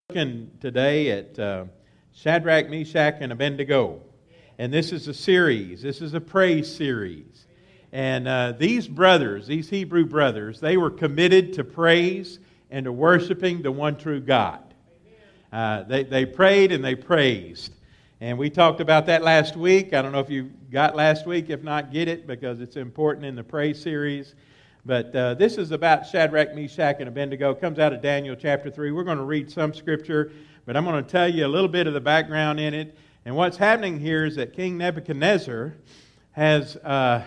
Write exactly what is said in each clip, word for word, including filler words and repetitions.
Looking today at uh, Shadrach, Meshach, and Abednego. And this is a series. This is a praise series. And uh, these brothers, these Hebrew brothers, they were committed to praise and to worshiping the one true God. Uh, they, they prayed and they praised. And we talked about that last week. I don't know if you got last week. If not, get it because it's important in the praise series. But uh, this is about Shadrach, Meshach, and Abednego. It comes out of Daniel chapter three. We're going to read some scripture, but I'm going to tell you a little bit of the background in it. And what's happening here is that King Nebuchadnezzar has, uh,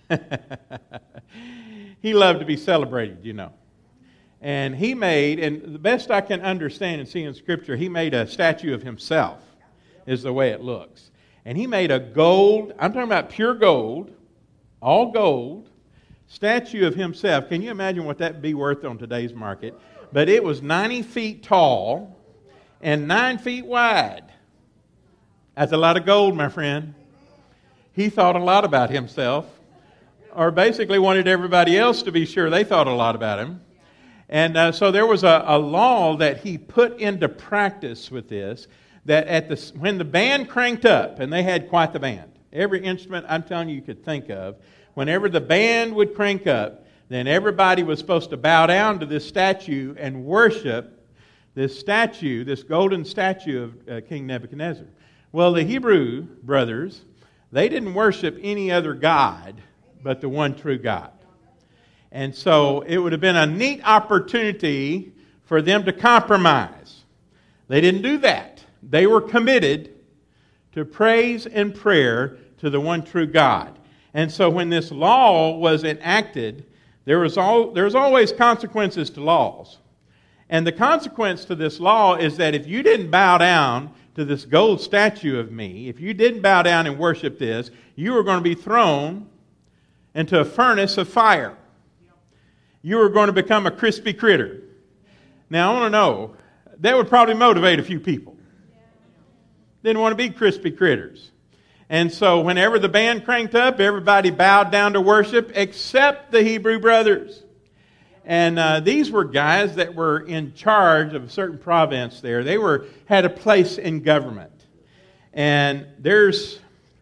he loved to be celebrated, you know. And he made, and the best I can understand and see in Scripture, he made a statue of himself, is the way it looks. And he made a gold, I'm talking about pure gold, all gold, statue of himself. Can you imagine what that would be worth on today's market? But it was ninety feet tall and nine feet wide. That's a lot of gold, my friend. He thought a lot about himself, or basically wanted everybody else to be sure they thought a lot about him. And uh, so there was a, a law that he put into practice with this, that at the when the band cranked up, and they had quite the band, every instrument I'm telling you you could think of, whenever the band would crank up, then everybody was supposed to bow down to this statue and worship this statue, this golden statue of uh, King Nebuchadnezzar. Well, the Hebrew brothers, they didn't worship any other god but the one true God. And so it would have been a neat opportunity for them to compromise. They didn't do that. They were committed to praise and prayer to the one true God. And so when this law was enacted, there was all, there's always consequences to laws. And the consequence to this law is that if you didn't bow down to this gold statue of me, if you didn't bow down and worship this, you were going to be thrown into a furnace of fire. You were going to become a crispy critter. Now, I want to know, that would probably motivate a few people. Didn't want to be crispy critters. And so whenever the band cranked up, everybody bowed down to worship except the Hebrew brothers. And uh, these were guys that were in charge of a certain province there. They were had a place in government. And there's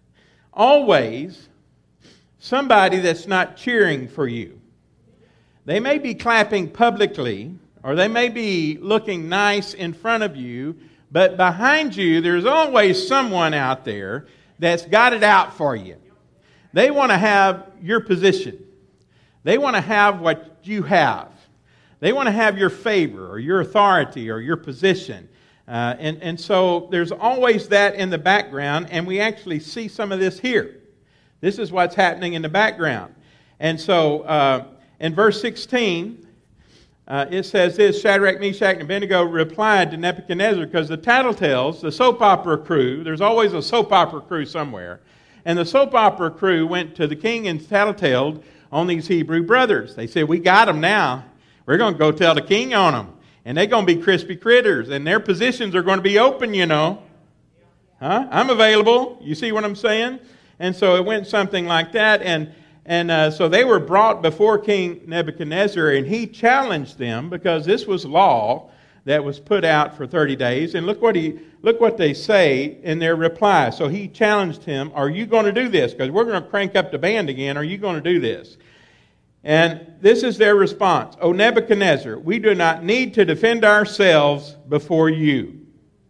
always somebody that's not cheering for you. They may be clapping publicly, or they may be looking nice in front of you, but behind you there's always someone out there that's got it out for you. They want to have your position. They want to have what you have. They want to have your favor or your authority or your position. Uh, and, and so there's always that in the background, and we actually see some of this here. This is what's happening in the background. And so uh, in verse sixteen, uh, it says this, Shadrach, Meshach, and Abednego replied to Nebuchadnezzar, because the tattletales, the soap opera crew, there's always a soap opera crew somewhere, and the soap opera crew went to the king and tattletaled on these Hebrew brothers. They said, we got them now. We're going to go tell the king on them. And they're going to be crispy critters, and their positions are going to be open, you know. Huh? I'm available. You see what I'm saying? And so it went something like that, and And uh, so they were brought before King Nebuchadnezzar, and he challenged them because this was law that was put out for thirty days. And look what he look what they say in their reply. So he challenged him, are you going to do this? Because we're going to crank up the band again. Are you going to do this? And this is their response. O Nebuchadnezzar, we do not need to defend ourselves before you.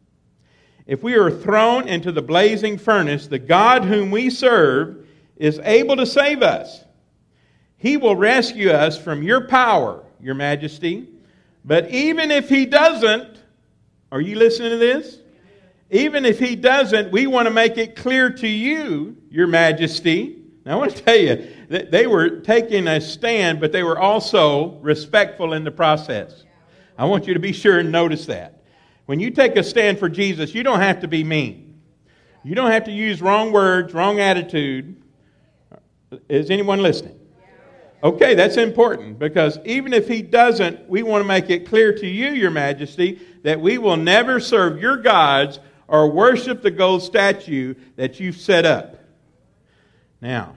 If we are thrown into the blazing furnace, the God whom we serve is able to save us. He will rescue us from your power, your majesty. But even if he doesn't, are you listening to this? Even if he doesn't, we want to make it clear to you, your majesty. Now I want to tell you that they were taking a stand, but they were also respectful in the process. I want you to be sure and notice that. When you take a stand for Jesus, you don't have to be mean. You don't have to use wrong words, wrong attitude. Is anyone listening? Okay, that's important, because even if he doesn't, we want to make it clear to you, your majesty, that we will never serve your gods or worship the gold statue that you've set up. Now,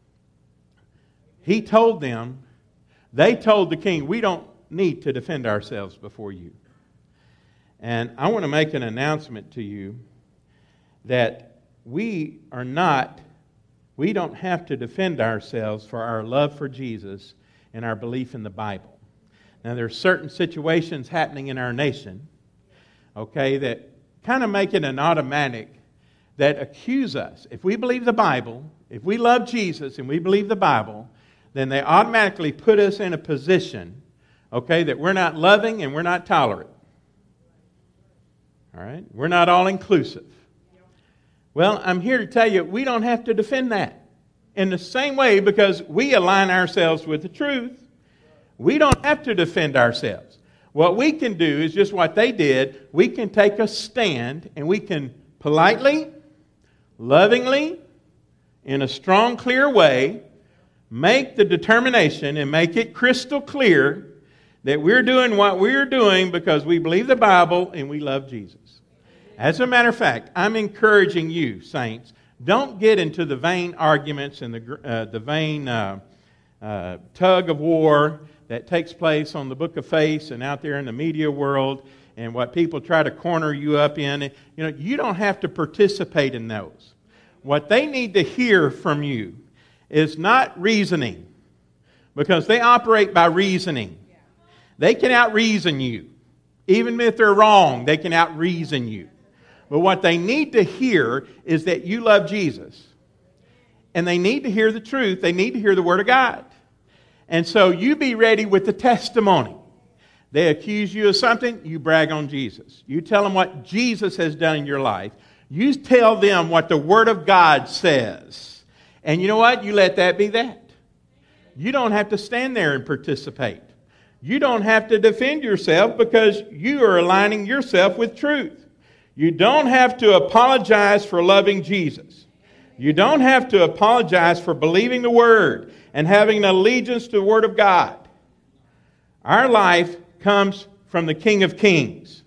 he told them, they told the king, we don't need to defend ourselves before you. And I want to make an announcement to you that we are not, we don't have to defend ourselves for our love for Jesus and our belief in the Bible. Now, there are certain situations happening in our nation, okay, that kind of make it an automatic that accuse us. If we believe the Bible, if we love Jesus and we believe the Bible, then they automatically put us in a position, okay, that we're not loving and we're not tolerant. All right? We're not all inclusive. Well, I'm here to tell you, we don't have to defend that. In the same way, because we align ourselves with the truth, we don't have to defend ourselves. What we can do is just what they did. We can take a stand and we can politely, lovingly, in a strong, clear way, make the determination and make it crystal clear that we're doing what we're doing because we believe the Bible and we love Jesus. As a matter of fact, I'm encouraging you, saints, don't get into the vain arguments and the, uh, the vain uh, uh, tug of war that takes place on the Book of Faith and out there in the media world and what people try to corner you up in. You know, you don't have to participate in those. What they need to hear from you is not reasoning, because they operate by reasoning. They can out-reason you. Even if they're wrong, they can out-reason you. But what they need to hear is that you love Jesus. And they need to hear the truth. They need to hear the Word of God. And so you be ready with the testimony. They accuse you of something, you brag on Jesus. You tell them what Jesus has done in your life. You tell them what the Word of God says. And you know what? You let that be that. You don't have to stand there and participate. You don't have to defend yourself because you are aligning yourself with truth. You don't have to apologize for loving Jesus. You don't have to apologize for believing the Word and having an allegiance to the Word of God. Our life comes from the King of Kings.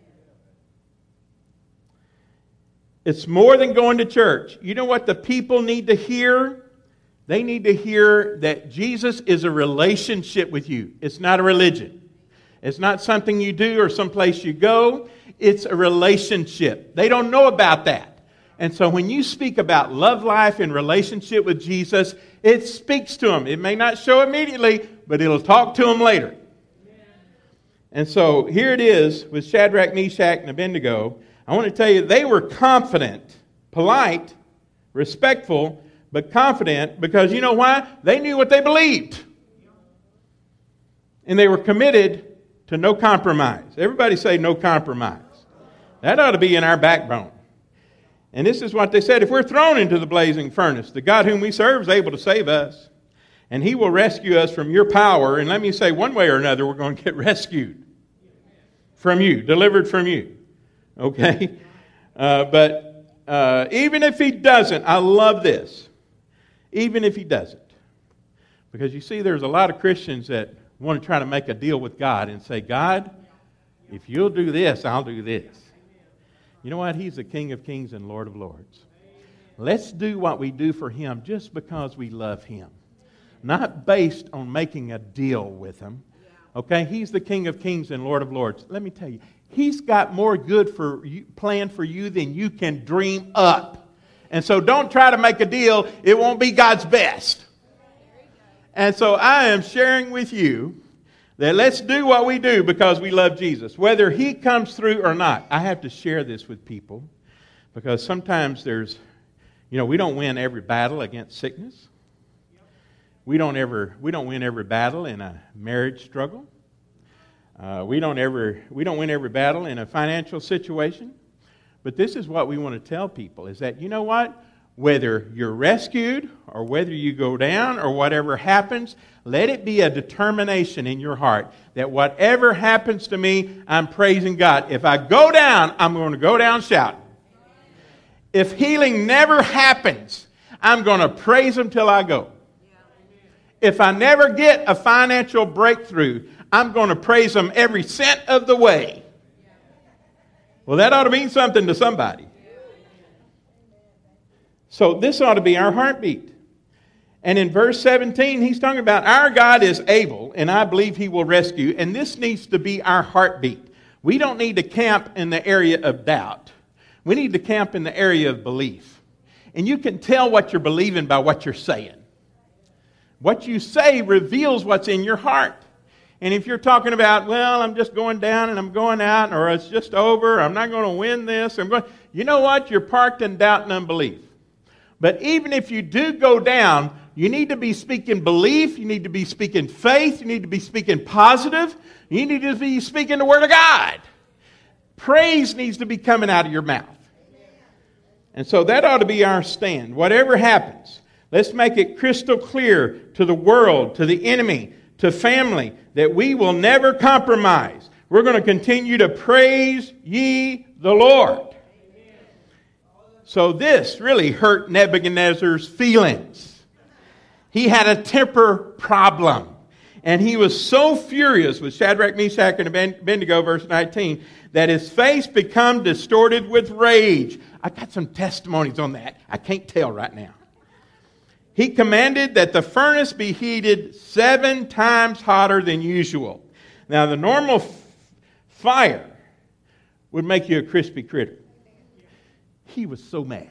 It's more than going to church. You know what the people need to hear? They need to hear that Jesus is a relationship with you. It's not a religion. It's not something you do or someplace you go. It's a relationship. They don't know about that. And so when you speak about love life and relationship with Jesus, it speaks to them. It may not show immediately, but it'll talk to them later. And so here it is with Shadrach, Meshach, and Abednego. I want to tell you, they were confident, polite, respectful, but confident because you know why? They knew what they believed. And they were committed to no compromise. Everybody say no compromise. That ought to be in our backbone. And this is what they said. If we're thrown into the blazing furnace, the God whom we serve is able to save us. And He will rescue us from your power. And let me say, one way or another, we're going to get rescued from you, delivered from you. Okay? Uh, but uh, even if He doesn't, I love this. Even if He doesn't. Because you see, there's a lot of Christians that want to try to make a deal with God and say, God, if you'll do this, I'll do this. You know what? He's the King of Kings and Lord of Lords. Let's do what we do for Him just because we love Him. Not based on making a deal with Him. Okay? He's the King of Kings and Lord of Lords. Let me tell you, He's got more good for you, planned for you than you can dream up. And so don't try to make a deal. It won't be God's best. And so I am sharing with you that let's do what we do because we love Jesus. Whether He comes through or not. I have to share this with people because sometimes there's, you know, we don't win every battle against sickness. We don't ever, we don't win every battle in a marriage struggle. Uh, we don't ever, we don't win every battle in a financial situation. But this is what we want to tell people is that, you know what? Whether you're rescued or whether you go down or whatever happens, let it be a determination in your heart that whatever happens to me, I'm praising God. If I go down, I'm going to go down shouting. If healing never happens, I'm going to praise Him till I go. If I never get a financial breakthrough, I'm going to praise Him every cent of the way. Well, that ought to mean something to somebody. So this ought to be our heartbeat. And in verse seventeen, he's talking about our God is able, and I believe He will rescue. And this needs to be our heartbeat. We don't need to camp in the area of doubt. We need to camp in the area of belief. And you can tell what you're believing by what you're saying. What you say reveals what's in your heart. And if you're talking about, well, I'm just going down and I'm going out, or it's just over, I'm not going to win this, I'm going, you know what? You're parked in doubt and unbelief. But even if you do go down, you need to be speaking belief, you need to be speaking faith, you need to be speaking positive, you need to be speaking the Word of God. Praise needs to be coming out of your mouth. And so that ought to be our stand. Whatever happens, let's make it crystal clear to the world, to the enemy, to family, that we will never compromise. We're going to continue to praise ye the Lord. So this really hurt Nebuchadnezzar's feelings. He had a temper problem. And he was so furious with Shadrach, Meshach, and Abednego, verse nineteen, that his face became distorted with rage. I got some testimonies on that. I can't tell right now. He commanded that the furnace be heated seven times hotter than usual. Now, the normal f- fire would make you a crispy critter. He was so mad.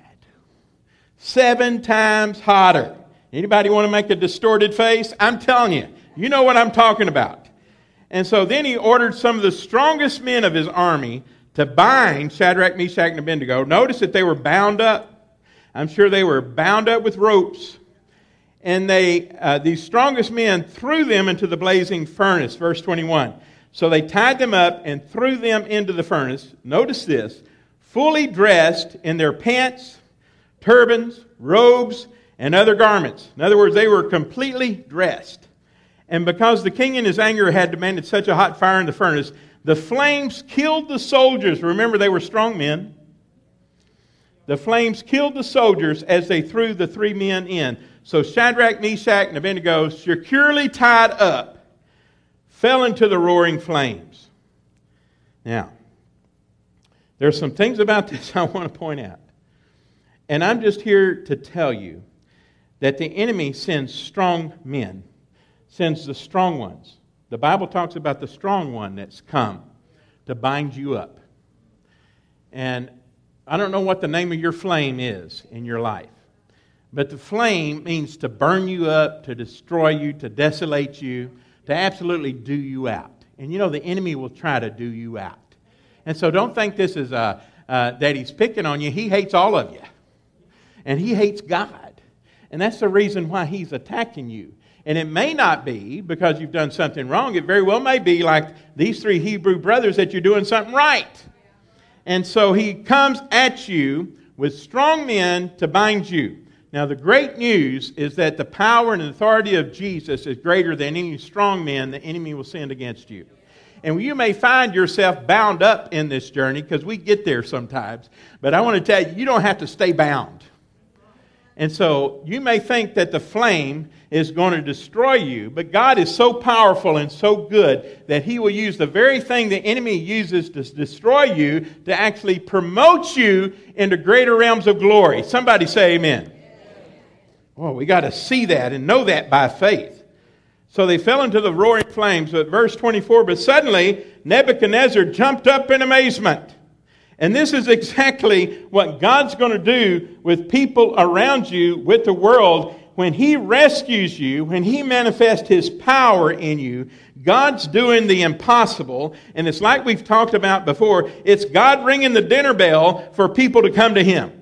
Seven times hotter. Anybody want to make a distorted face? I'm telling you, you know what I'm talking about. And so then he ordered some of the strongest men of his army to bind Shadrach, Meshach, and Abednego. Notice that they were bound up. I'm sure they were bound up with ropes. And they, uh, these strongest men threw them into the blazing furnace, verse twenty-one. So they tied them up and threw them into the furnace. Notice this, fully dressed in their pants, turbans, robes, and other garments. In other words, they were completely dressed. And because the king in his anger had demanded such a hot fire in the furnace, the flames killed the soldiers. Remember, they were strong men. The flames killed the soldiers as they threw the three men in. So Shadrach, Meshach, and Abednego, securely tied up, fell into the roaring flames. Now, there's some things about this I want to point out. And I'm just here to tell you that the enemy sends strong men, sends the strong ones. The Bible talks about the strong one that's come to bind you up. And I don't know what the name of your flame is in your life. But the flame means to burn you up, to destroy you, to desolate you, to absolutely do you out. And you know, the enemy will try to do you out. And so don't think this is uh, uh, that he's picking on you. He hates all of you. And he hates God. And that's the reason why he's attacking you. And it may not be because you've done something wrong. It very well may be like these three Hebrew brothers that you're doing something right. And so he comes at you with strong men to bind you. Now, the great news is that the power and authority of Jesus is greater than any strong man the enemy will send against you. And you may find yourself bound up in this journey because we get there sometimes. But I want to tell you, you don't have to stay bound. And so you may think that the flame is going to destroy you, but God is so powerful and so good that He will use the very thing the enemy uses to destroy you to actually promote you into greater realms of glory. Somebody say amen. Well, we got to see that and know that by faith. So they fell into the roaring flames. But verse twenty-four, but suddenly Nebuchadnezzar jumped up in amazement. And this is exactly what God's going to do with people around you, with the world. When He rescues you, when He manifests His power in you, God's doing the impossible. And it's like we've talked about before. It's God ringing the dinner bell for people to come to Him.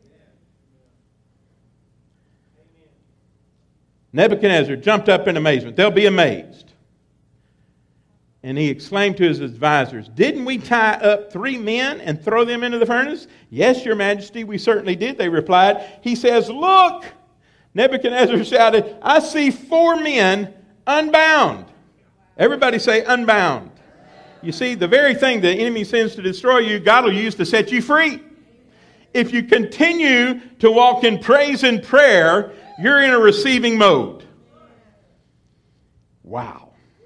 Nebuchadnezzar jumped up in amazement. They'll be amazed. And he exclaimed to his advisors, didn't we tie up three men and throw them into the furnace? Yes, your majesty, we certainly did, they replied. He says, look, Nebuchadnezzar shouted, I see four men unbound. Everybody say unbound. You see, the very thing the enemy sends to destroy you, God will use to set you free. If you continue to walk in praise and prayer, you're in a receiving mode. Wow.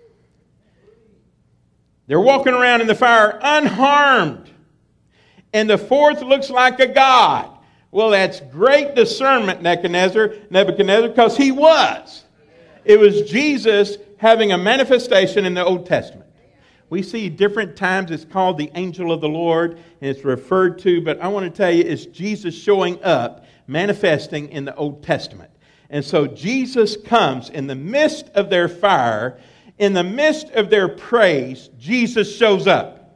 They're walking around in the fire unharmed. And the fourth looks like a god. Well, that's great discernment, Nebuchadnezzar, Nebuchadnezzar, because he was. It was Jesus having a manifestation in the Old Testament. We see different times it's called the angel of the Lord, and it's referred to, but I want to tell you it's Jesus showing up, manifesting in the Old Testament. And so Jesus comes in the midst of their fire, in the midst of their praise, Jesus shows up.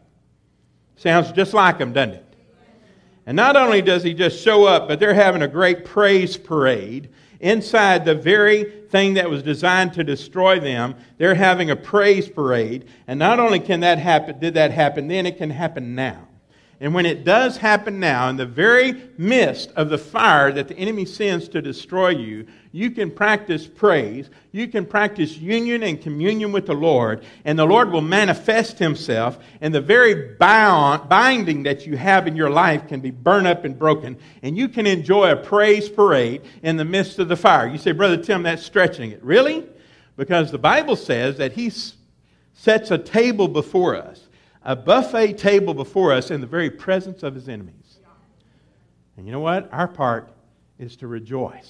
Sounds just like him, doesn't it? And not only does he just show up, but they're having a great praise parade. Inside the very thing that was designed to destroy them, they're having a praise parade. And not only can that happen, did that happen then, it can happen now. And when it does happen now, in the very midst of the fire that the enemy sends to destroy you, you can practice praise. You can practice union and communion with the Lord. And the Lord will manifest Himself. And the very bound, binding that you have in your life can be burned up and broken. And you can enjoy a praise parade in the midst of the fire. You say, Brother Tim, that's stretching it. Really? Because the Bible says that He sets a table before us. A buffet table before us in the very presence of His enemies. And you know what? Our part is to rejoice.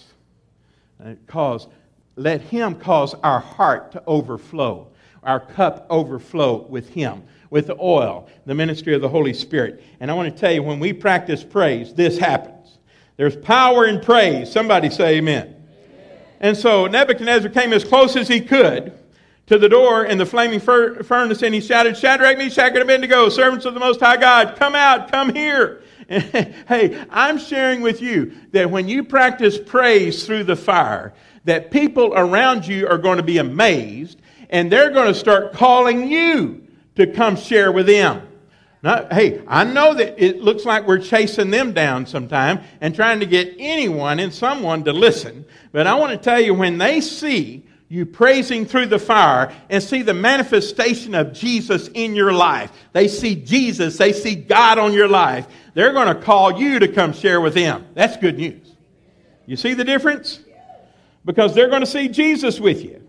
And cause, let Him cause our heart to overflow. Our cup overflow with Him, with the oil, the ministry of the Holy Spirit. And I want to tell you, when we practice praise, this happens. There's power in praise. Somebody say amen. Amen. And so Nebuchadnezzar came as close as he could to the door in the flaming fur- furnace, and he shouted, Shadrach, Meshach, and Abednego, servants of the Most High God, come out, come here. Hey, I'm sharing with you that when you practice praise through the fire, that people around you are going to be amazed, and they're going to start calling you to come share with them. Now, hey, I know that it looks like we're chasing them down sometime and trying to get anyone and someone to listen, but I want to tell you, when they see you praising through the fire and see the manifestation of Jesus in your life. They see Jesus. They see God on your life. They're going to call you to come share with them. That's good news. You see the difference? Because they're going to see Jesus with you.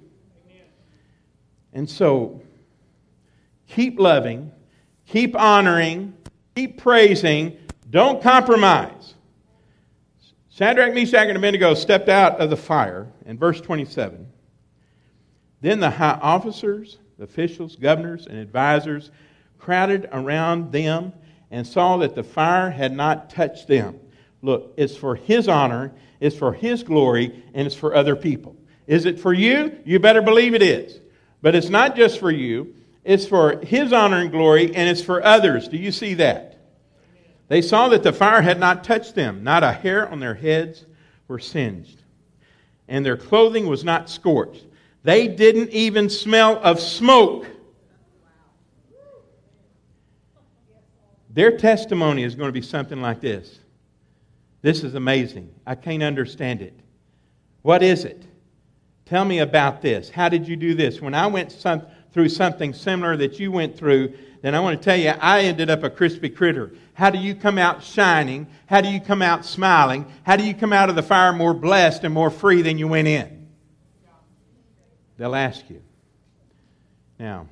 And so, keep loving, keep honoring, keep praising. Don't compromise. Shadrach, Meshach, and Abednego stepped out of the fire in verse twenty-seven. Then the high officers, the officials, governors, and advisors crowded around them and saw that the fire had not touched them. Look, it's for His honor, it's for His glory, and it's for other people. Is it for you? You better believe it is. But it's not just for you. It's for His honor and glory, and it's for others. Do you see that? They saw that the fire had not touched them. Not a hair on their heads were singed, and their clothing was not scorched. They didn't even smell of smoke. Their testimony is going to be something like this. This is amazing. I can't understand it. What is it? Tell me about this. How did you do this? When I went some, through something similar that you went through, then I want to tell you, I ended up a crispy critter. How do you come out shining? How do you come out smiling? How do you come out of the fire more blessed and more free than you went in? They'll ask you. Now,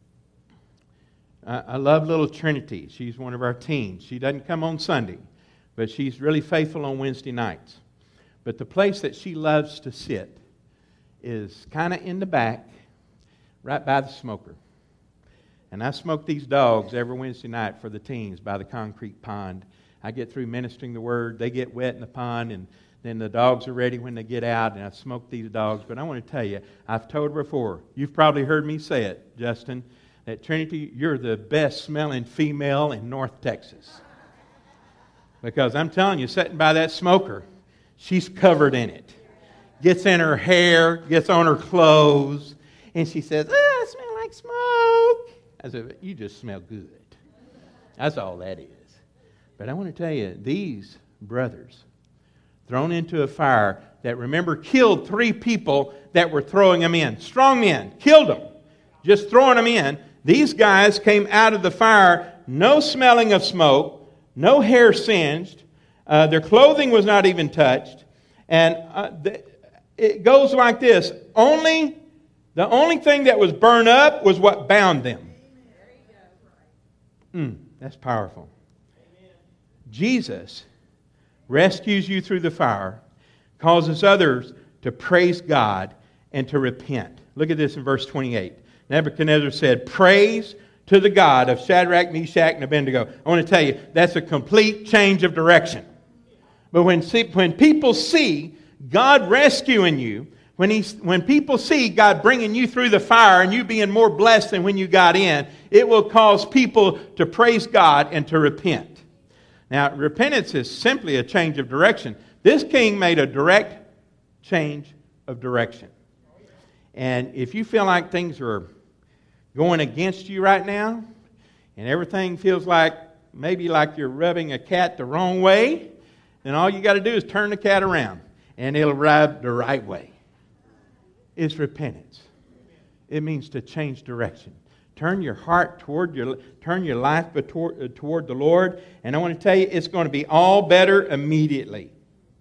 I, I love little Trinity. She's one of our teens. She doesn't come on Sunday, but she's really faithful on Wednesday nights. But the place that she loves to sit is kind of in the back, right by the smoker. And I smoke these dogs every Wednesday night for the teens by the concrete pond. I get through ministering the word. They get wet in the pond, and then the dogs are ready when they get out, and I smoke these dogs. But I want to tell you, I've told her before, you've probably heard me say it, Justin, that Trinity, you're the best smelling female in North Texas. Because I'm telling you, sitting by that smoker, she's covered in it. Gets in her hair, gets on her clothes, and she says, oh, I smell like smoke. I said, you just smell good. That's all that is. But I want to tell you, these brothers, thrown into a fire that, remember, killed three people that were throwing them in. Strong men, killed them, just throwing them in. These guys came out of the fire, no smelling of smoke, no hair singed. Uh, their clothing was not even touched. And uh, the, it goes like this. Only, the only thing that was burned up was what bound them. Mm, that's powerful. Jesus rescues you through the fire, causes others to praise God and to repent. Look at this in verse twenty-eight. Nebuchadnezzar said, praise to the God of Shadrach, Meshach, and Abednego. I want to tell you, that's a complete change of direction. But when, see, when people see God rescuing you, when, he, when people see God bringing you through the fire and you being more blessed than when you got in, it will cause people to praise God and to repent. Now, repentance is simply a change of direction. This king made a direct change of direction. And if you feel like things are going against you right now, and everything feels like maybe like you're rubbing a cat the wrong way, then all you got to do is turn the cat around, and it'll rub the right way. It's repentance. It means to change direction. Turn your heart toward your, turn your life toward, toward the Lord, and I want to tell you, it's going to be all better immediately.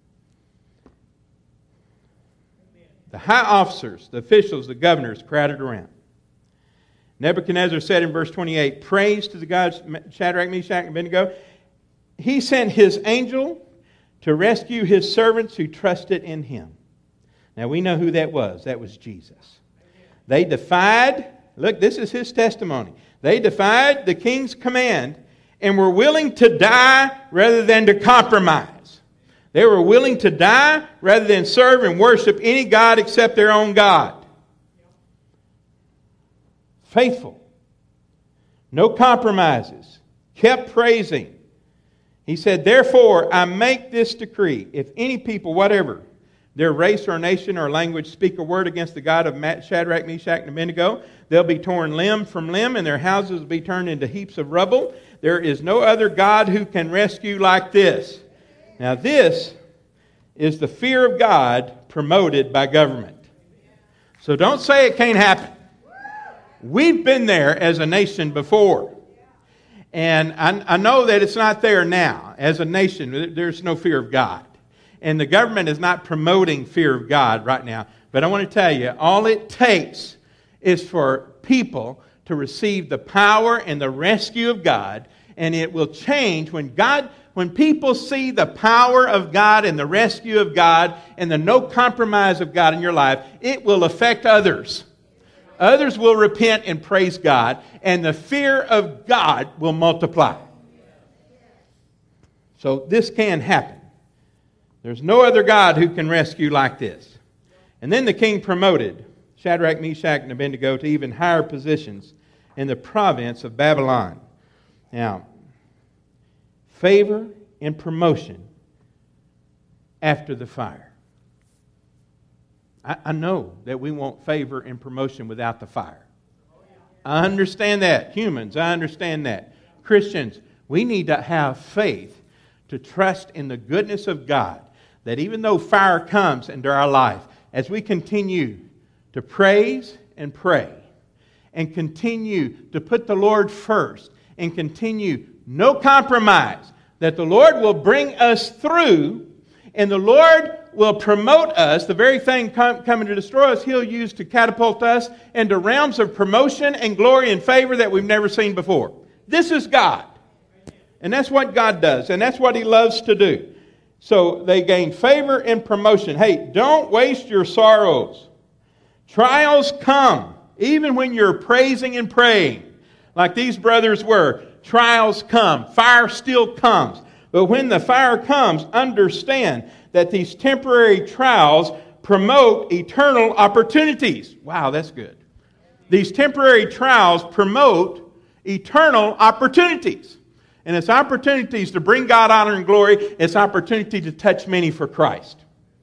The high officers, the officials, the governors crowded around. Nebuchadnezzar said in verse twenty-eight, praise to the gods Shadrach, Meshach, and Abednego. He sent his angel to rescue his servants who trusted in him. Now we know who that was. That was Jesus. They defied, look, this is his testimony. They defied the king's command and were willing to die rather than to compromise. They were willing to die rather than serve and worship any god except their own God. Faithful. No compromises. Kept praising. He said, therefore, I make this decree. If any people, whatever, their race or nation or language, speak a word against the God of Shadrach, Meshach, and Abednego, they'll be torn limb from limb, and their houses will be turned into heaps of rubble. There is no other God who can rescue like this. Now this is the fear of God promoted by government. So don't say it can't happen. We've been there as a nation before. And I, I know that it's not there now. As a nation, there's no fear of God. And the government is not promoting fear of God right now. But I want to tell you, all it takes is for people to receive the power and the rescue of God. And it will change when God, when people see the power of God and the rescue of God and the no compromise of God in your life, it will affect others. Others will repent and praise God, and the fear of God will multiply. So this can happen. There's no other God who can rescue like this. And then the king promoted Shadrach, Meshach, and Abednego to even higher positions in the province of Babylon. Now, favor and promotion after the fire. I know that we want favor and promotion without the fire. I understand that. Humans, I understand that. Christians, we need to have faith to trust in the goodness of God. That even though fire comes into our life, as we continue to praise and pray, and continue to put the Lord first, and continue no compromise, that the Lord will bring us through, and the Lord will promote us. The very thing com- coming to destroy us, He'll use to catapult us into realms of promotion and glory and favor that we've never seen before. This is God. And that's what God does. And that's what He loves to do. So they gain favor and promotion. Hey, don't waste your sorrows. Trials come. Even when you're praising and praying, like these brothers were, trials come. Fire still comes. But when the fire comes, understand that these temporary trials promote eternal opportunities. Wow, that's good. These temporary trials promote eternal opportunities. And it's opportunities to bring God honor and glory. It's opportunity to touch many for Christ.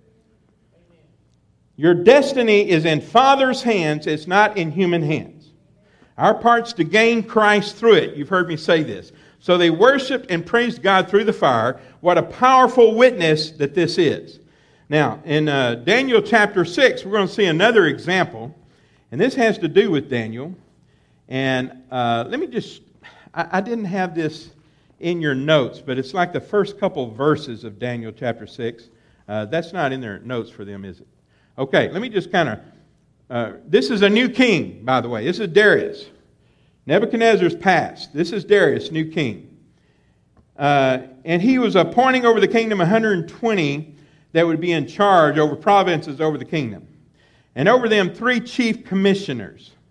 Your destiny is in Father's hands. It's not in human hands. Our part's to gain Christ through it. You've heard me say this. So they worshiped and praised God through the fire. What a powerful witness that this is. Now, in uh, Daniel chapter six, we're going to see another example. And this has to do with Daniel. And uh, let me just, I, I didn't have this in your notes, but it's like the first couple verses of Daniel chapter six. Uh, that's not in their notes for them, is it? Okay, let me just kind of, uh, this is a new king, by the way. This is Darius. Nebuchadnezzar's passed. This is Darius, new king. Uh, and he was appointing over the kingdom one hundred twenty that would be in charge over provinces over the kingdom. And over them three chief commissioners.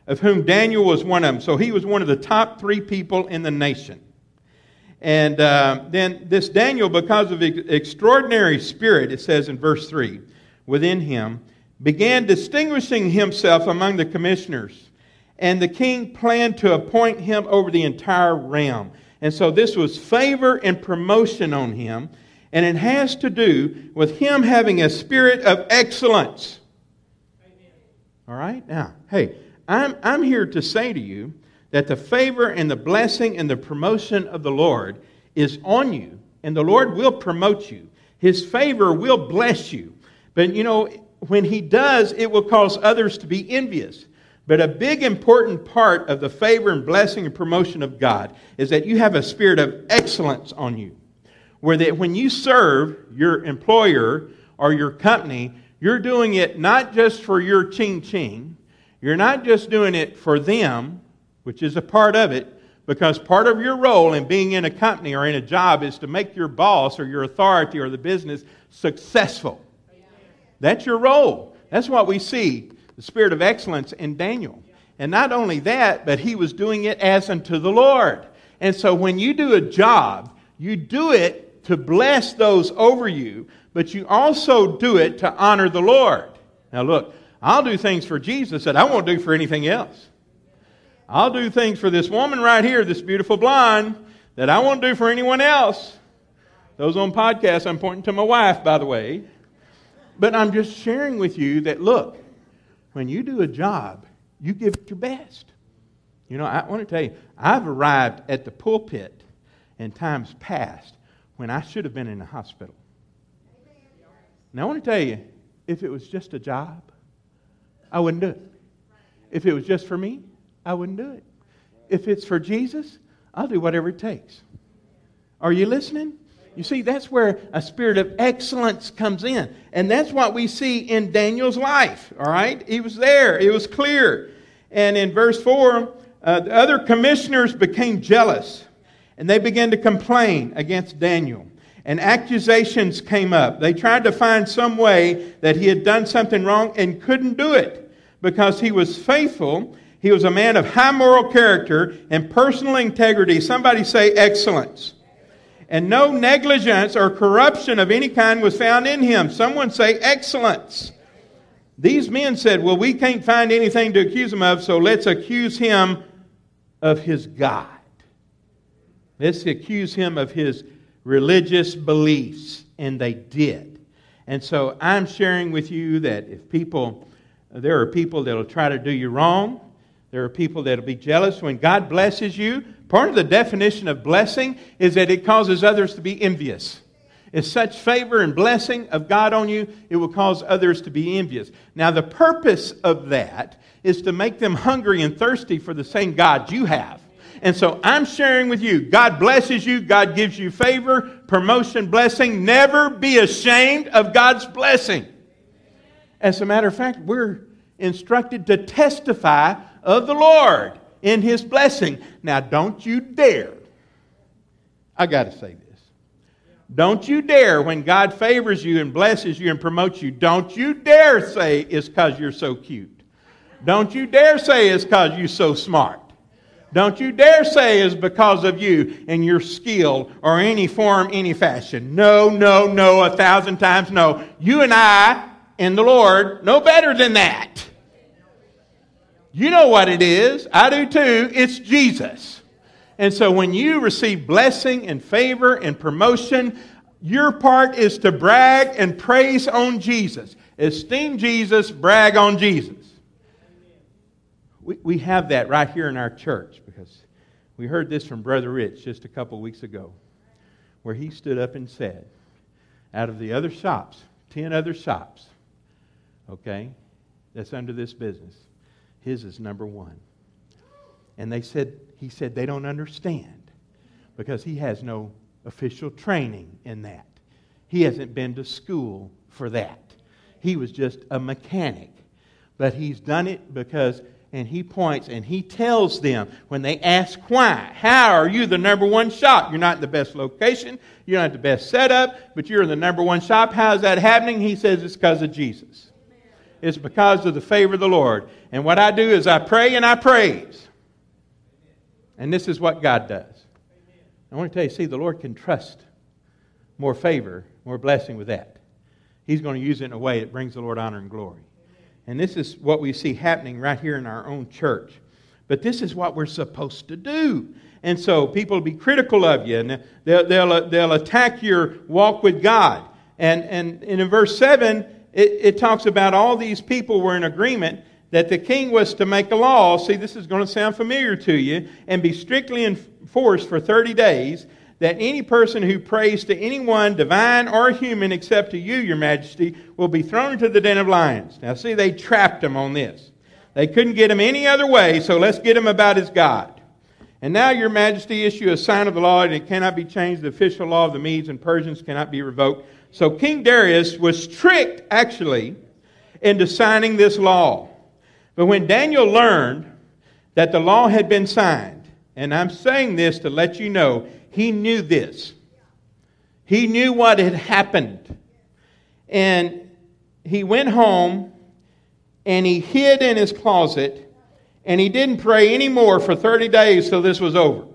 of whom Daniel was one of them. So he was one of the top three people in the nation. And uh, then this Daniel, because of ex- extraordinary spirit, it says in verse three, within him, began distinguishing himself among the commissioners. And the king planned to appoint him over the entire realm. And so this was favor and promotion on him. And it has to do with him having a spirit of excellence. Amen. All right? Now, hey, I'm, I'm here to say to you that the favor and the blessing and the promotion of the Lord is on you. And the Lord will promote you. His favor will bless you. But, you know, when He does, it will cause others to be envious. But a big important part of the favor and blessing and promotion of God is that you have a spirit of excellence on you. Where that when you serve your employer or your company, you're doing it not just for your ching-ching. You're not just doing it for them, which is a part of it, because part of your role in being in a company or in a job is to make your boss or your authority or the business successful. That's your role. That's what we see, the spirit of excellence in Daniel. And not only that, but he was doing it as unto the Lord. And so when you do a job, you do it to bless those over you, but you also do it to honor the Lord. Now look, I'll do things for Jesus that I won't do for anything else. I'll do things for this woman right here, this beautiful blonde, that I won't do for anyone else. Those on podcasts, I'm pointing to my wife, by the way. But I'm just sharing with you that, look, when you do a job, you give it your best. You know, I want to tell you, I've arrived at the pulpit in times past when I should have been in the hospital. Now, I want to tell you, if it was just a job, I wouldn't do it. If it was just for me, I wouldn't do it. If it's for Jesus, I'll do whatever it takes. Are you listening? You see, that's where a spirit of excellence comes in. And that's what we see in Daniel's life. All right? He was there. It was clear. And in verse four, uh, the other commissioners became jealous. And they began to complain against Daniel. And accusations came up. They tried to find some way that he had done something wrong and couldn't do it. Because he was faithful. He was a man of high moral character and personal integrity. Somebody say excellence. And no negligence or corruption of any kind was found in him. Someone say excellence. These men said, well, we can't find anything to accuse him of, so let's accuse him of his God. Let's accuse him of his religious beliefs. And they did. And so I'm sharing with you that if people, there are people that will try to do you wrong. There are people that will be jealous. When God blesses you, part of the definition of blessing is that it causes others to be envious. It's such favor and blessing of God on you, it will cause others to be envious. Now, the purpose of that is to make them hungry and thirsty for the same God you have. And so I'm sharing with you, God blesses you, God gives you favor, promotion, blessing. Never be ashamed of God's blessing. As a matter of fact, we're instructed to testify of the Lord in His blessing. Now, don't you dare. I got to say this. Don't you dare, when God favors you and blesses you and promotes you, don't you dare say it's because you're so cute. Don't you dare say it's because you're so smart. Don't you dare say it's because of you and your skill or any form, any fashion. No, no, no, a thousand times no. You and I and the Lord know better than that. You know what it is. I do too. It's Jesus. And so when you receive blessing and favor and promotion, your part is to brag and praise on Jesus. Esteem Jesus, brag on Jesus. We, we have that right here in our church because we heard this from Brother Rich just a couple weeks ago where he stood up and said, out of the other shops, ten other shops, okay, that's under this business, his is number one. And they said, he said they don't understand because he has no official training in that. He hasn't been to school for that. He was just a mechanic. But he's done it because, and he points and he tells them when they ask why, how are you the number one shop? You're not in the best location. You're not the best setup, but you're in the number one shop. How is that happening? He says it's because of Jesus. It's because of the favor of the Lord. And what I do is I pray and I praise. And this is what God does. I want to tell you, see, the Lord can trust more favor, more blessing with that. He's going to use it in a way that brings the Lord honor and glory. And this is what we see happening right here in our own church. But this is what we're supposed to do. And so people will be critical of you, and they'll, they'll, they'll attack your walk with God. And, and, and in verse seven, it, it talks about all these people were in agreement that the king was to make a law. See, this is going to sound familiar to you. And be strictly enforced for thirty days, that any person who prays to anyone, divine or human, except to you, your majesty, will be thrown into the den of lions. Now see, they trapped him on this. They couldn't get him any other way, so let's get him about his God. And now, your majesty, issue a sign of the law, and it cannot be changed. The official law of the Medes and Persians cannot be revoked. So King Darius was tricked, actually, into signing this law. But when Daniel learned that the law had been signed, and I'm saying this to let you know, he knew this. He knew what had happened. And he went home and he hid in his closet and he didn't pray anymore for thirty days till this was over.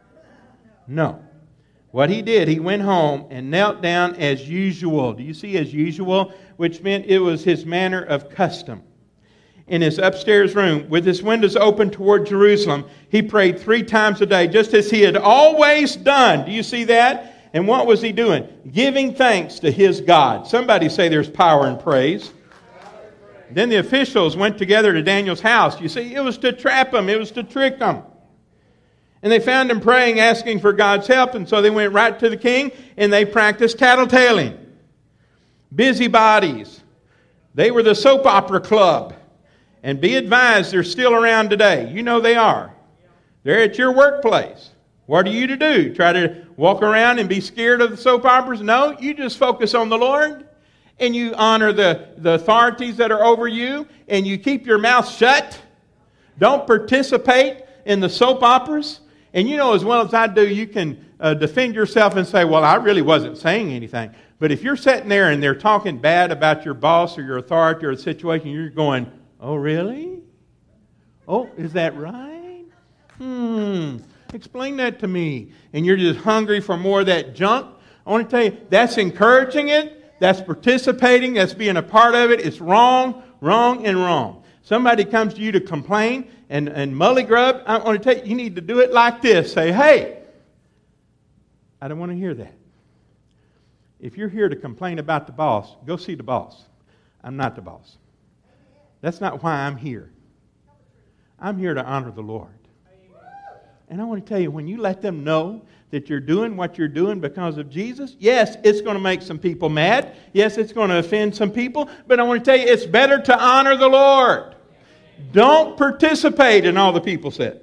No. What he did, he went home and knelt down as usual. Do you see as usual? Which meant it was his manner of custom. In his upstairs room, with his windows open toward Jerusalem, he prayed three times a day, just as he had always done. Do you see that? And what was he doing? Giving thanks to his God. Somebody say there's power in praise. Then the officials went together to Daniel's house. You see, it was to trap him. It was to trick him. And they found him praying, asking for God's help. And so they went right to the king and they practiced tattletaling. Busybodies. They were the soap opera club. And be advised, they're still around today. You know they are. They're at your workplace. What are you to do? Try to walk around and be scared of the soap operas? No, you just focus on the Lord. And you honor the, the authorities that are over you. And you keep your mouth shut. Don't participate in the soap operas. And you know as well as I do, you can uh, defend yourself and say, well, I really wasn't saying anything. But if you're sitting there and they're talking bad about your boss or your authority or the situation, you're going, oh, really? Oh, is that right? Hmm. Explain that to me. And you're just hungry for more of that junk. I want to tell you, that's encouraging it. That's participating. That's being a part of it. It's wrong, wrong, and wrong. Somebody comes to you to complain and, and mully grub. I want to tell you, you need to do it like this. Say, hey, I don't want to hear that. If you're here to complain about the boss, go see the boss. I'm not the boss. That's not why I'm here. I'm here to honor the Lord. And I want to tell you, when you let them know that you're doing what you're doing because of Jesus, yes, it's going to make some people mad. Yes, it's going to offend some people. But I want to tell you, it's better to honor the Lord. Don't participate in all the people said.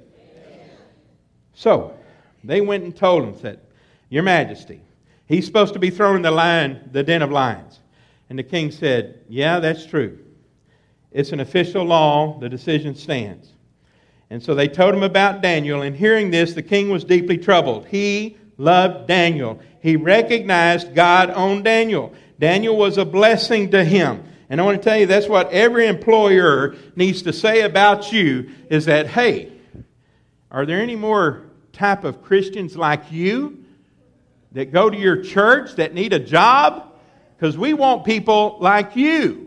So, they went and told him, said, Your Majesty, he's supposed to be thrown in the lion, the den of lions. And the king said, yeah, that's true. It's an official law. The decision stands. And so they told him about Daniel. And hearing this, the king was deeply troubled. He loved Daniel. He recognized God on Daniel. Daniel was a blessing to him. And I want to tell you, that's what every employer needs to say about you, is that, hey, are there any more type of Christians like you that go to your church that need a job? Because we want people like you.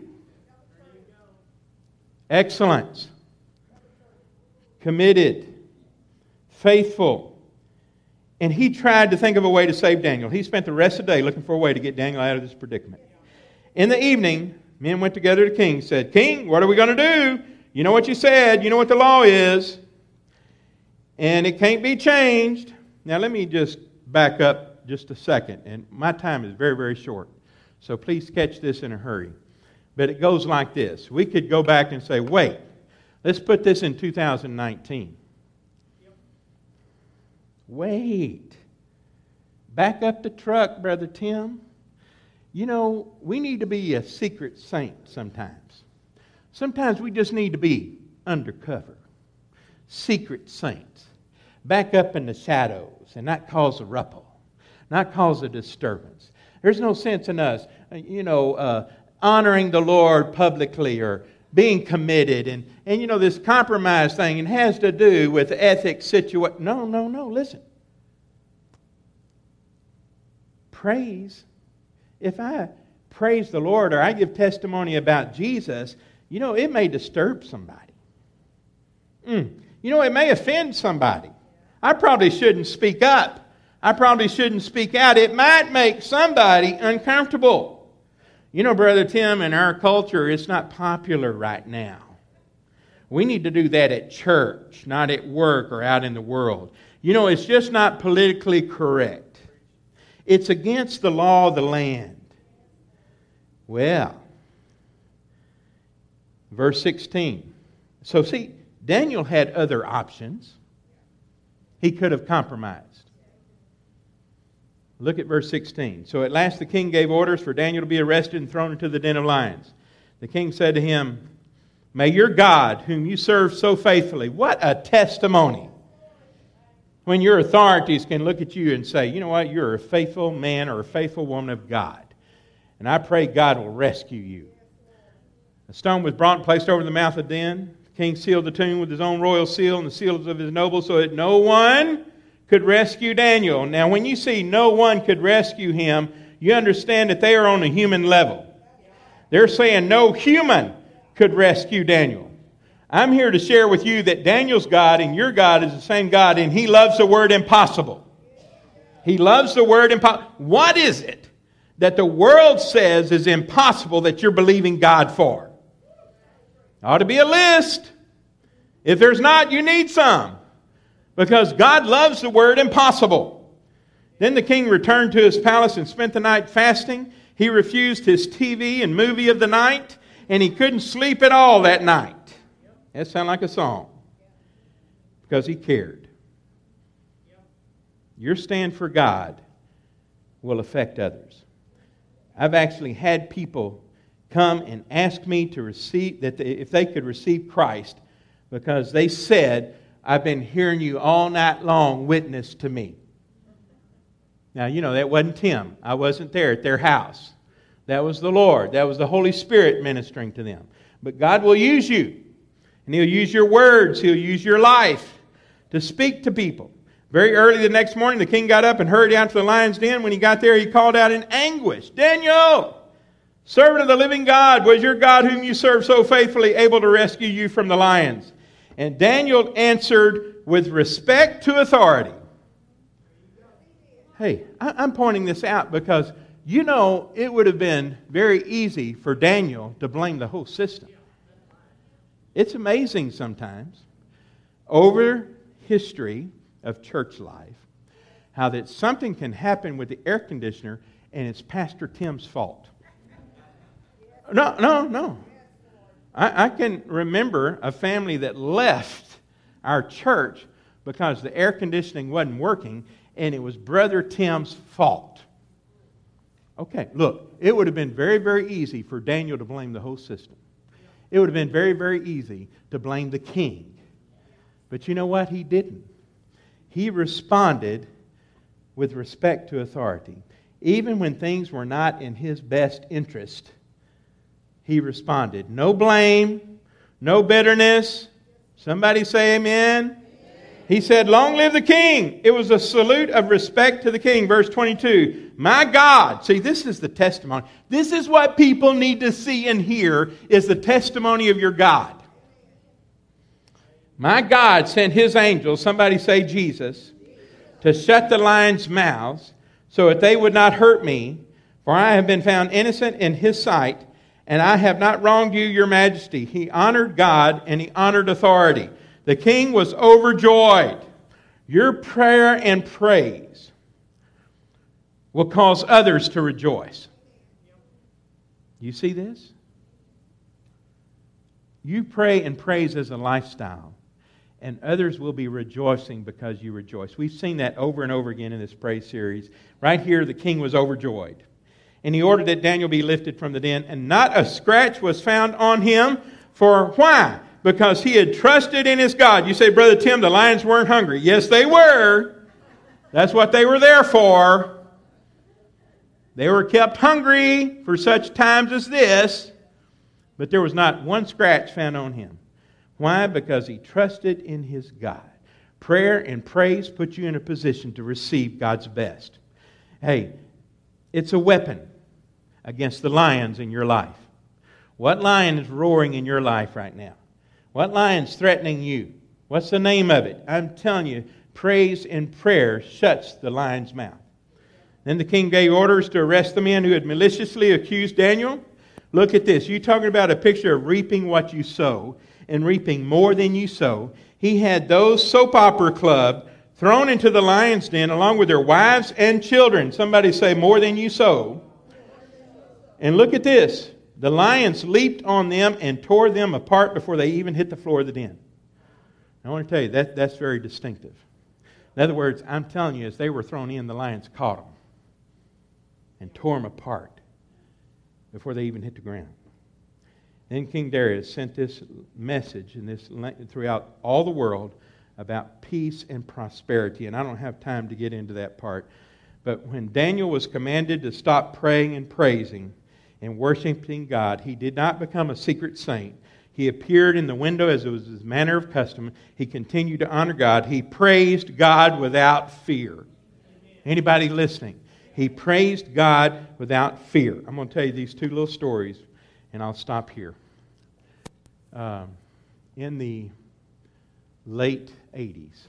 Excellence, committed, faithful. And he tried to think of a way to save Daniel. He spent the rest of the day looking for a way to get Daniel out of this predicament. In the evening, men went together to the king and said, King, what are we going to do? You know what you said. You know what the law is. And it can't be changed. Now let me just back up just a second. And my time is very, very short. So please catch this in a hurry. But it goes like this. We could go back and say, wait, let's put this in two thousand nineteen. Wait. Back up the truck, Brother Tim. You know, we need to be a secret saint sometimes. Sometimes we just need to be undercover. Secret saints. Back up in the shadows and not cause a ruffle. Not cause a disturbance. There's no sense in us, you know, uh, honoring the Lord publicly or being committed. And, and you know, this compromise thing, it has to do with ethics situation. No, no, no, listen. Praise. If I praise the Lord or I give testimony about Jesus, you know, it may disturb somebody. Mm. You know, it may offend somebody. I probably shouldn't speak up. I probably shouldn't speak out. It might make somebody uncomfortable. You know, Brother Tim, in our culture, it's not popular right now. We need to do that at church, not at work or out in the world. You know, it's just not politically correct. It's against the law of the land. Well, verse sixteen. So see, Daniel had other options. He could have compromised. Look at verse sixteen. So at last the king gave orders for Daniel to be arrested and thrown into the den of lions. The king said to him, "May your God, whom you serve so faithfully," what a testimony. When your authorities can look at you and say, you know what, you're a faithful man or a faithful woman of God. And I pray God will rescue you. A stone was brought and placed over the mouth of the den. The king sealed the tomb with his own royal seal and the seals of his nobles so that no one could rescue Daniel. Now, when you see no one could rescue him, you understand that they are on a human level. They're saying no human could rescue Daniel. I'm here to share with you that Daniel's God and your God is the same God, and He loves the word impossible. He loves the word impossible. What is it that the world says is impossible that you're believing God for? Ought to be a list. If there's not, you need some. Because God loves the word impossible. Then the king returned to his palace and spent the night fasting. He refused his T V and movie of the night, and he couldn't sleep at all that night. That sounds like a song. Because he cared. Your stand for God will affect others. I've actually had people come and ask me to receive that they, if they could receive Christ because they said, "I've been hearing you all night long witness to me." Now, you know, that wasn't Tim. I wasn't there at their house. That was the Lord. That was the Holy Spirit ministering to them. But God will use you. And He'll use your words. He'll use your life to speak to people. Very early the next morning, the king got up and hurried out to the lion's den. When he got there, he called out in anguish, "Daniel, servant of the living God, was your God whom you serve so faithfully able to rescue you from the lions?" And Daniel answered with respect to authority. Hey, I'm pointing this out because, you know, it would have been very easy for Daniel to blame the whole system. It's amazing sometimes, over history of church life, how that something can happen with the air conditioner and it's Pastor Tim's fault. No, no, no. I, I can remember a family that left our church because the air conditioning wasn't working and it was Brother Tim's fault. Okay, look, it would have been very, very easy for Daniel to blame the whole system. It would have been very, very easy to blame the king. But you know what? He didn't. He responded with respect to authority. Even when things were not in his best interest, he responded. No blame, no bitterness. Somebody say amen. He said, "Long live the king." It was a salute of respect to the king. Verse twenty-two, "My God." See, this is the testimony. This is what people need to see and hear, is the testimony of your God. "My God sent His angels," somebody say Jesus, "to shut the lions' mouths so that they would not hurt me. For I have been found innocent in His sight, and I have not wronged you, your majesty." He honored God and he honored authority. The king was overjoyed. Your prayer and praise will cause others to rejoice. You see this? You pray and praise as a lifestyle, and others will be rejoicing because you rejoice. We've seen that over and over again in this praise series. Right here, the king was overjoyed. And he ordered that Daniel be lifted from the den, and not a scratch was found on him. For why? Because he had trusted in his God. You say, "Brother Tim, the lions weren't hungry." Yes, they were. That's what they were there for. They were kept hungry for such times as this, but there was not one scratch found on him. Why? Because he trusted in his God. Prayer and praise put you in a position to receive God's best. Hey, it's a weapon against the lions in your life. What lion is roaring in your life right now? What lion's threatening you? What's the name of it? I'm telling you, praise and prayer shuts the lion's mouth. Then the king gave orders to arrest the men who had maliciously accused Daniel. Look at this. You're talking about a picture of reaping what you sow and reaping more than you sow. He had those soap opera club thrown into the lion's den along with their wives and children. Somebody say, more than you sow. And look at this. The lions leaped on them and tore them apart before they even hit the floor of the den. I want to tell you, that, that's very distinctive. In other words, I'm telling you, as they were thrown in, the lions caught them and tore them apart before they even hit the ground. Then King Darius sent this message and this throughout all the world about peace and prosperity. And I don't have time to get into that part. But when Daniel was commanded to stop praying and praising and worshiping God, he did not become a secret saint. He appeared in the window as it was his manner of custom. He continued to honor God. He praised God without fear. Anybody listening? He praised God without fear. I'm going to tell you these two little stories, and I'll stop here. Um, in the late eighties,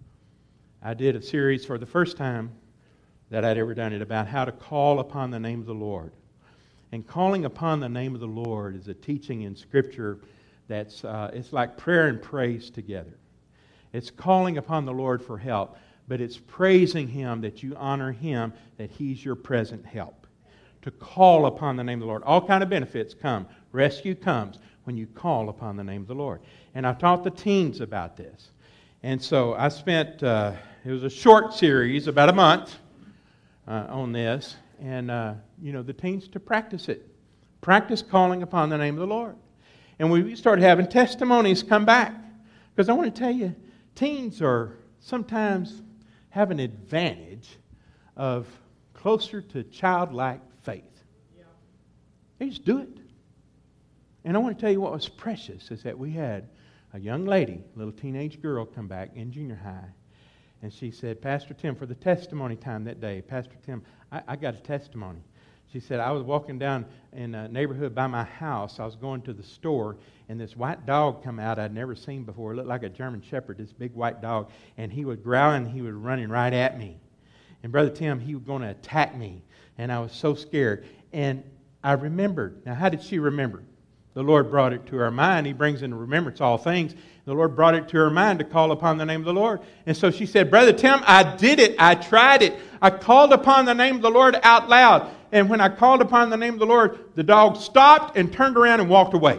I did a series for the first time that I'd ever done it about how to call upon the name of the Lord. And calling upon the name of the Lord is a teaching in Scripture that's uh, it's like prayer and praise together. It's calling upon the Lord for help, but it's praising Him that you honor Him, that He's your present help. To call upon the name of the Lord. All kind of benefits come. Rescue comes when you call upon the name of the Lord. And I've taught the teens about this. And so I spent, uh, it was a short series, about a month, uh, on this. And, uh, you know, the teens to practice it. Practice calling upon the name of the Lord. And we started having testimonies come back. Because I want to tell you, teens are sometimes have an advantage of closer to childlike faith. They just do it. And I want to tell you what was precious is that we had a young lady, a little teenage girl, come back in junior high. And she said, Pastor Tim, for the testimony time that day, Pastor Tim, I, I got a testimony. She said, I was walking down in a neighborhood by my house. I was going to the store, and this white dog come out I'd never seen before. It looked like a German Shepherd, this big white dog. And he was growling, he was running right at me. And Brother Tim, he was going to attack me. And I was so scared. And I remembered. Now, how did she remember? The Lord brought it to her mind. He brings into remembrance all things. The Lord brought it to her mind to call upon the name of the Lord. And so she said, Brother Tim, I did it. I tried it. I called upon the name of the Lord out loud. And when I called upon the name of the Lord, the dog stopped and turned around and walked away.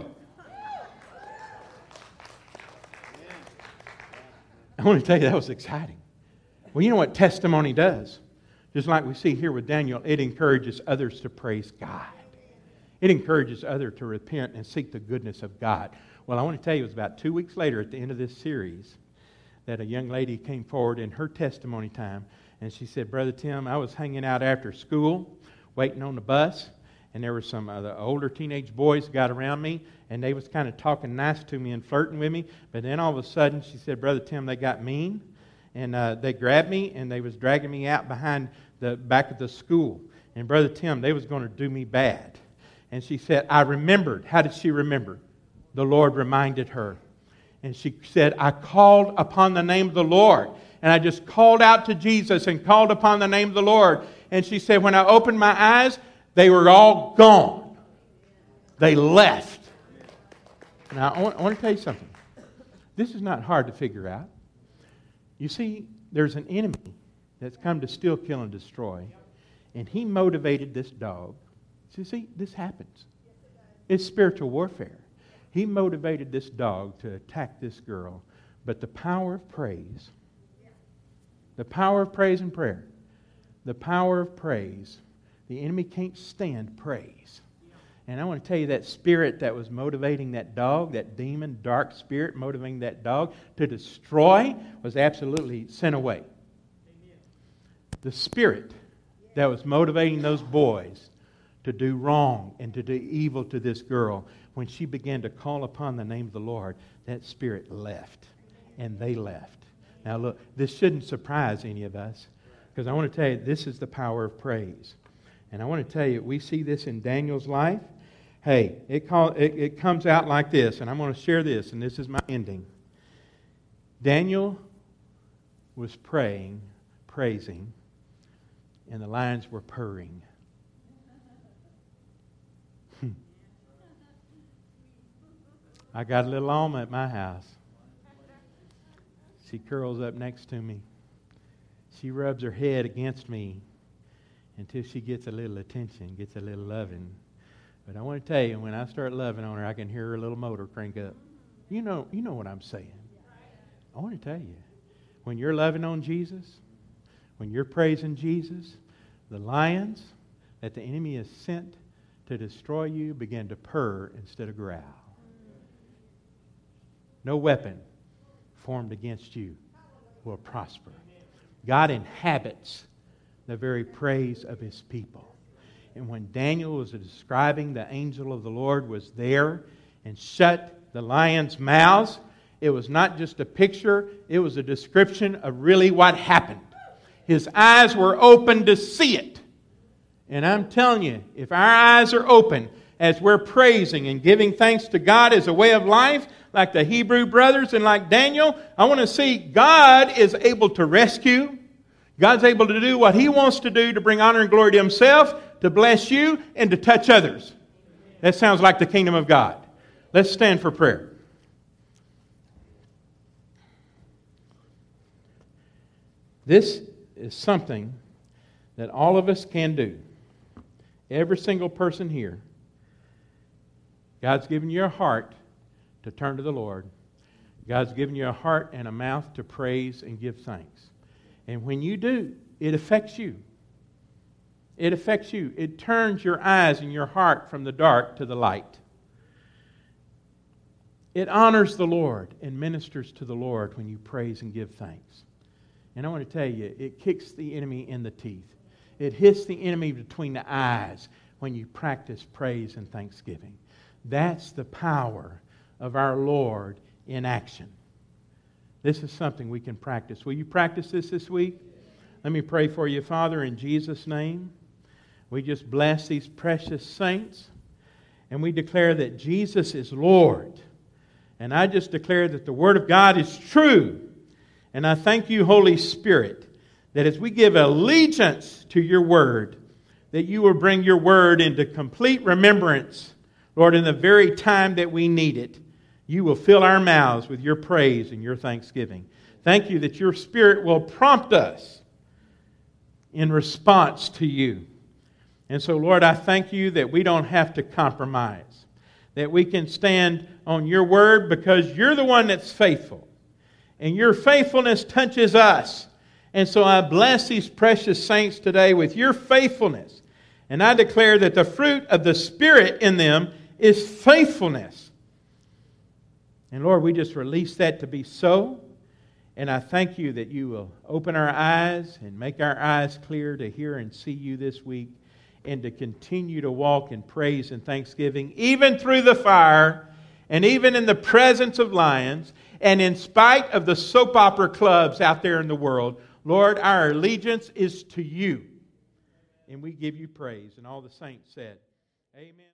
I want to tell you, that was exciting. Well, you know what testimony does? Just like we see here with Daniel, it encourages others to praise God. It encourages others to repent and seek the goodness of God. Well, I want to tell you, it was about two weeks later at the end of this series that a young lady came forward in her testimony time, and she said, Brother Tim, I was hanging out after school, waiting on the bus, and there were some uh, the older teenage boys got around me, and they was kind of talking nice to me and flirting with me, but then all of a sudden, she said, Brother Tim, they got mean, and uh, they grabbed me, and they was dragging me out behind the back of the school, and Brother Tim, they was going to do me bad. And she said, I remembered. How did she remember? The Lord reminded her. And she said, I called upon the name of the Lord. And I just called out to Jesus and called upon the name of the Lord. And she said, when I opened my eyes, they were all gone. They left. Now, I want, I want to tell you something. This is not hard to figure out. You see, there's an enemy that's come to steal, kill, and destroy. And he motivated this dog. So you see, this happens. It's spiritual warfare. He motivated this dog to attack this girl. But the power of praise, the power of praise and prayer, the power of praise, the enemy can't stand praise. And I want to tell you, that spirit that was motivating that dog, that demon, dark spirit motivating that dog to destroy, was absolutely sent away. The spirit that was motivating those boys to do wrong and to do evil to this girl, when she began to call upon the name of the Lord, that spirit left, and they left. Now look, this shouldn't surprise any of us, because I want to tell you, this is the power of praise. And I want to tell you, we see this in Daniel's life. Hey, it, call, it, it comes out like this, and I'm going to share this, and this is my ending. Daniel was praying, praising, and the lions were purring. I got a little Alma at my house. She curls up next to me. She rubs her head against me until she gets a little attention, gets a little loving. But I want to tell you, when I start loving on her, I can hear her little motor crank up. You know, you know what I'm saying. I want to tell you, when you're loving on Jesus, when you're praising Jesus, the lions that the enemy has sent to destroy you begin to purr instead of growl. No weapon formed against you will prosper. God inhabits the very praise of His people. And when Daniel was describing the angel of the Lord was there and shut the lions' mouths, it was not just a picture, it was a description of really what happened. His eyes were open to see it. And I'm telling you, if our eyes are open as we're praising and giving thanks to God as a way of life, like the Hebrew brothers and like Daniel, I want to see God is able to rescue. God's able to do what He wants to do to bring honor and glory to Himself, to bless you, and to touch others. That sounds like the kingdom of God. Let's stand for prayer. This is something that all of us can do. Every single person here. God's given you a heart to turn to the Lord. God's given you a heart and a mouth to praise and give thanks. And when you do, it affects you. It affects you. It turns your eyes and your heart from the dark to the light. It honors the Lord and ministers to the Lord when you praise and give thanks. And I want to tell you, it kicks the enemy in the teeth. It hits the enemy between the eyes when you practice praise and thanksgiving. That's the power of our Lord in action. This is something we can practice. Will you practice this this week? Let me pray for you, Father, in Jesus' name. We just bless these precious saints, and we declare that Jesus is Lord. And I just declare that the Word of God is true. And I thank you, Holy Spirit, that as we give allegiance to your Word, that you will bring your Word into complete remembrance, Lord, in the very time that we need it. You will fill our mouths with your praise and your thanksgiving. Thank you that your Spirit will prompt us in response to you. And so, Lord, I thank you that we don't have to compromise, that we can stand on your word because you're the one that's faithful. And your faithfulness touches us. And so I bless these precious saints today with your faithfulness. And I declare that the fruit of the Spirit in them is faithfulness. And Lord, we just release that to be so. And I thank you that you will open our eyes and make our eyes clear to hear and see you this week, and to continue to walk in praise and thanksgiving, even through the fire, and even in the presence of lions, and in spite of the soap opera clubs out there in the world. Lord, our allegiance is to you. And we give you praise. And all the saints said, amen.